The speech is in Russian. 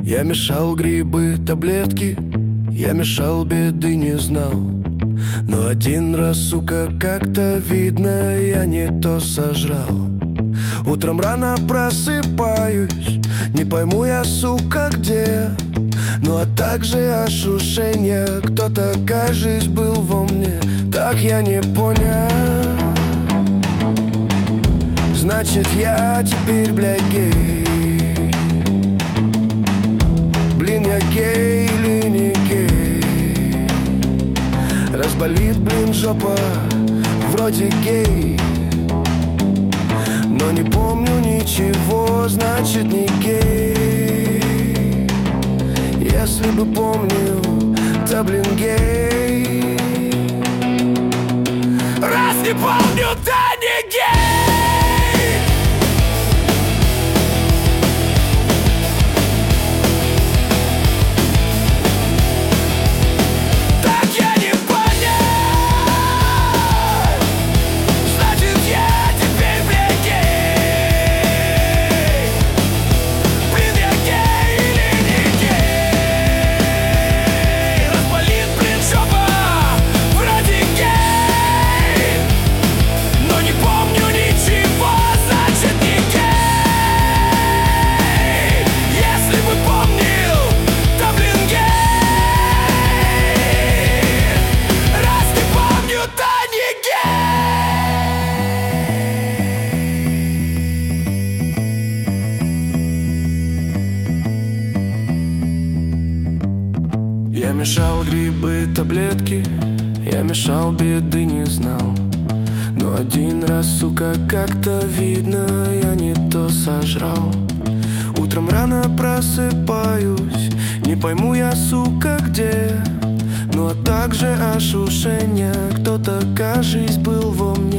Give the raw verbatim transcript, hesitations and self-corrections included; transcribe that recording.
Я мешал грибы, таблетки, я мешал, беды не знал. Но один раз, сука, как-то видно, я не то сожрал. Утром рано просыпаюсь, не пойму я, сука, где. Ну а также ощущение, кто-то, кажись, был во мне. Так я не понял. Значит, я теперь, бля, гей. Блин, я гей или не гей? Разболит, блин, жопа, вроде гей, но не помню ничего, значит, не гей. Если бы помнил, да, блин, гей. Раз не помню, да, не гей. Я мешал грибы, таблетки, я мешал, беды не знал. Но один раз, сука, как-то видно, я не то сожрал. Утром рано просыпаюсь, не пойму я, сука, где. Ну а также ощущение, кто-то, кажись, был во мне.